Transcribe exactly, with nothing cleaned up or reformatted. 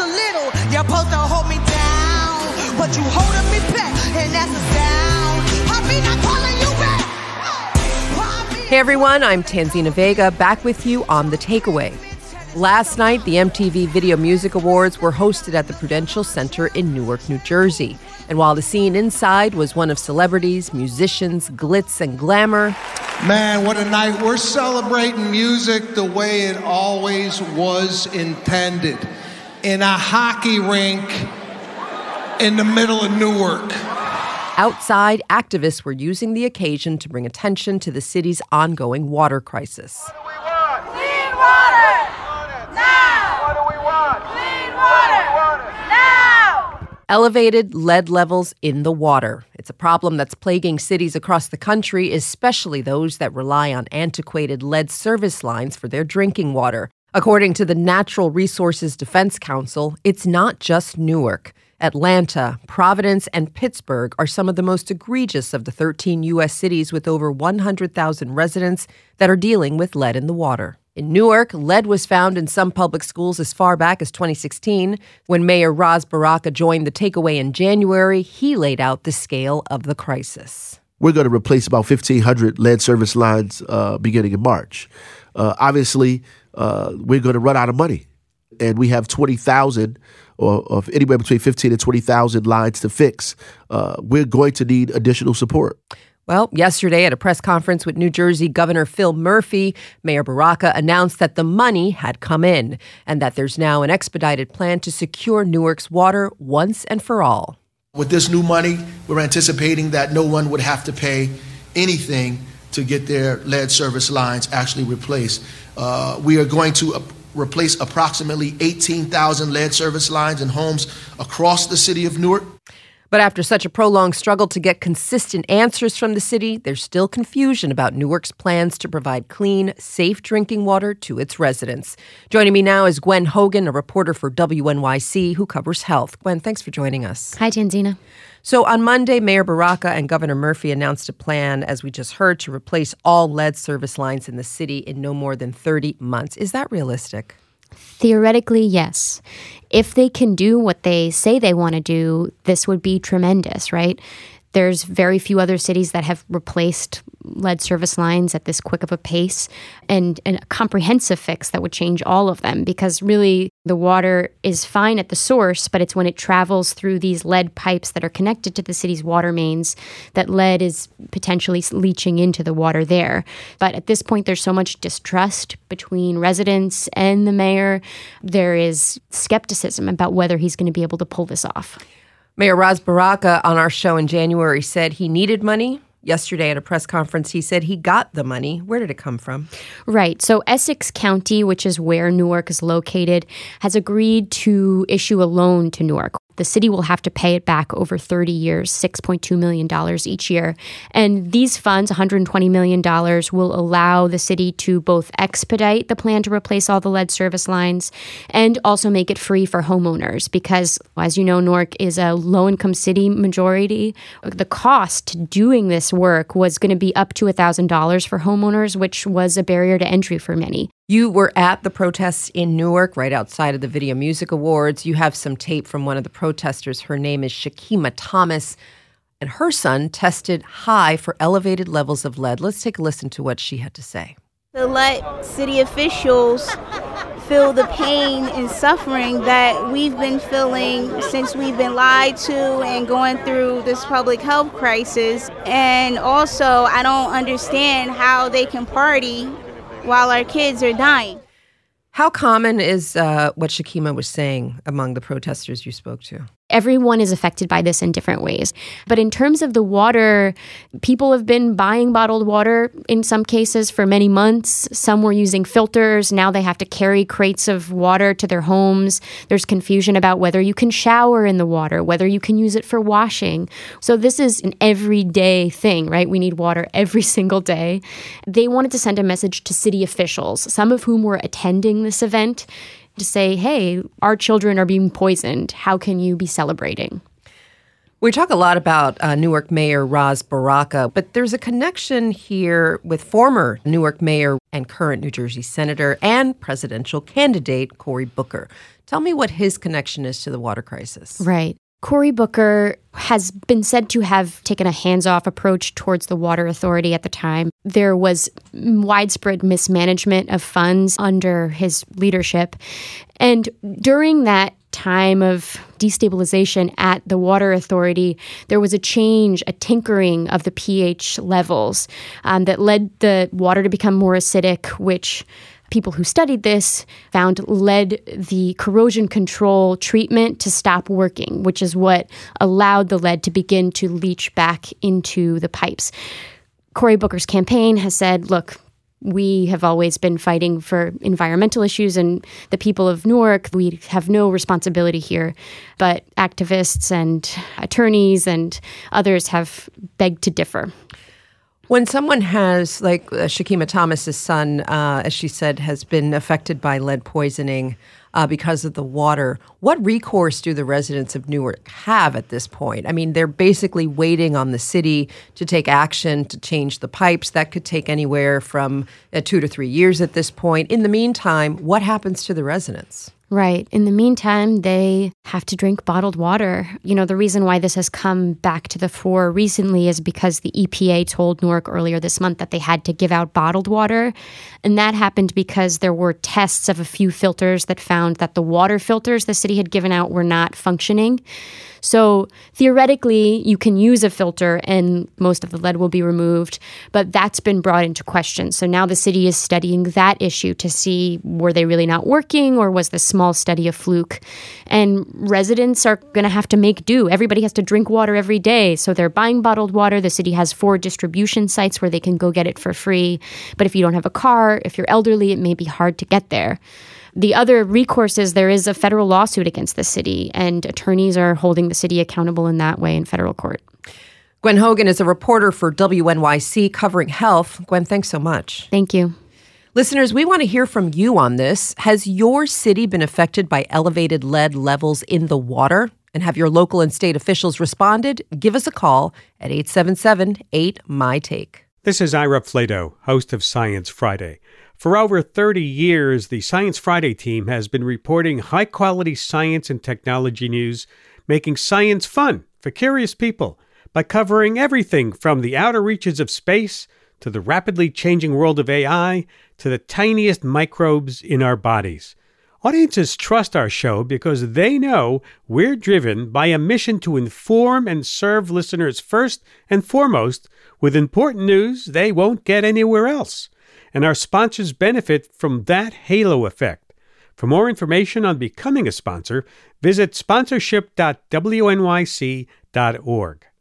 a little. You're supposed to hold me down, but you holding me back, and that's a sound. Poppy not calling you back. Hey everyone, I'm Tanzina Vega, back with you on The Takeaway. Last night, the M T V Video Music Awards were hosted at the Prudential Center in Newark, New Jersey. And while the scene inside was one of celebrities, musicians, glitz, and glamour... Man, what a night. We're celebrating music the way it always was intended. In a hockey rink in the middle of Newark. Outside, activists were using the occasion to bring attention to the city's ongoing water crisis. What do we want? Clean water! Now! What do we want? Clean water! Now! Elevated lead levels in the water. It's a problem that's plaguing cities across the country, especially those that rely on antiquated lead service lines for their drinking water. According to the Natural Resources Defense Council, it's not just Newark. Atlanta, Providence, and Pittsburgh are some of the most egregious of the thirteen U S cities with over one hundred thousand residents that are dealing with lead in the water. In Newark, lead was found in some public schools as far back as twenty sixteen. When Mayor Ras Baraka joined The Takeaway in January, he laid out the scale of the crisis. We're going to replace about fifteen hundred lead service lines uh, beginning in March. Uh, obviously, uh, we're going to run out of money, and we have twenty thousand or of anywhere between fifteen and twenty thousand lines to fix. Uh, we're going to need additional support. Well, yesterday at a press conference with New Jersey Governor Phil Murphy, Mayor Baraka announced that the money had come in and that there's now an expedited plan to secure Newark's water once and for all. With this new money, we're anticipating that no one would have to pay anything to get their lead service lines actually replaced. Uh, we are going to uh, replace approximately eighteen thousand lead service lines in homes across the city of Newark. But after such a prolonged struggle to get consistent answers from the city, there's still confusion about Newark's plans to provide clean, safe drinking water to its residents. Joining me now is Gwen Hogan, a reporter for W N Y C who covers health. Gwen, thanks for joining us. Hi, Tanzina. So on Monday, Mayor Baraka and Governor Murphy announced a plan, as we just heard, to replace all lead service lines in the city in no more than thirty months. Is that realistic? Theoretically, yes. If they can do what they say they want to do, this would be tremendous, right? There's very few other cities that have replaced lead service lines at this quick of a pace, and, and a comprehensive fix that would change all of them, because really the water is fine at the source, but it's when it travels through these lead pipes that are connected to the city's water mains that lead is potentially leaching into the water there. But at this point, there's so much distrust between residents and the mayor. There is skepticism about whether he's going to be able to pull this off. Mayor Ras Baraka on our show in January said he needed money. Yesterday at a press conference, he said he got the money. Where did it come from? Right. So Essex County, which is where Newark is located, has agreed to issue a loan to Newark. The city will have to pay it back over thirty years, six point two million dollars each year. And these funds, one hundred twenty million dollars, will allow the city to both expedite the plan to replace all the lead service lines and also make it free for homeowners. Because, as you know, Newark is a low-income city majority. The cost to doing this work was going to be up to one thousand dollars for homeowners, which was a barrier to entry for many. You were at the protests in Newark, right outside of the Video Music Awards. You have some tape from one of the protesters. Her name is Shakima Thomas, and her son tested high for elevated levels of lead. Let's take a listen to what she had to say. To let city officials feel the pain and suffering that we've been feeling since we've been lied to and going through this public health crisis. And also, I don't understand how they can party while our kids are dying. How common is uh, what Shakima was saying among the protesters you spoke to? Everyone is affected by this in different ways. But in terms of the water, people have been buying bottled water in some cases for many months. Some were using filters. Now they have to carry crates of water to their homes. There's confusion about whether you can shower in the water, whether you can use it for washing. So this is an everyday thing, right? We need water every single day. They wanted to send a message to city officials, some of whom were attending this event, to say, hey, our children are being poisoned. How can you be celebrating? We talk a lot about uh, Newark Mayor Ras Baraka, but there's a connection here with former Newark Mayor and current New Jersey Senator and presidential candidate Cory Booker. Tell me what his connection is to the water crisis. Right. Cory Booker has been said to have taken a hands-off approach towards the Water Authority at the time. There was widespread mismanagement of funds under his leadership. And during that time of destabilization at the Water Authority, there was a change, a tinkering of the pH levels um, that led the water to become more acidic, which people who studied this found led the corrosion control treatment to stop working, which is what allowed the lead to begin to leach back into the pipes. Cory Booker's campaign has said, look, we have always been fighting for environmental issues, and the people of Newark, we have no responsibility here. But activists and attorneys and others have begged to differ. When someone has, like uh, Shakima Thomas's son, uh, as she said, has been affected by lead poisoning uh, because of the water, what recourse do the residents of Newark have at this point? I mean, they're basically waiting on the city to take action to change the pipes. That could take anywhere from uh, two to three years at this point. In the meantime, what happens to the residents? Right. In the meantime, they have to drink bottled water. You know, the reason why this has come back to the fore recently is because the E P A told Newark earlier this month that they had to give out bottled water. And that happened because there were tests of a few filters that found that the water filters the city had given out were not functioning. So theoretically, you can use a filter and most of the lead will be removed, but that's been brought into question. So now the city is studying that issue to see, were they really not working, or was the small study a fluke? And residents are going to have to make do. Everybody has to drink water every day. So they're buying bottled water. The city has four distribution sites where they can go get it for free. But if you don't have a car, if you're elderly, it may be hard to get there. The other recourse is there is a federal lawsuit against the city, and attorneys are holding the city accountable in that way in federal court. Gwen Hogan is a reporter for W N Y C covering health. Gwen, thanks so much. Thank you. Listeners, we want to hear from you on this. Has your city been affected by elevated lead levels in the water? And have your local and state officials responded? Give us a call at eight seven seven, eight, M Y, TAKE. This is Ira Flato, host of Science Friday. For over thirty years, the Science Friday team has been reporting high-quality science and technology news, making science fun for curious people by covering everything from the outer reaches of space to the rapidly changing world of A I to the tiniest microbes in our bodies. Audiences trust our show because they know we're driven by a mission to inform and serve listeners first and foremost with important news they won't get anywhere else. And our sponsors benefit from that halo effect. For more information on becoming a sponsor, visit sponsorship dot w n y c dot org.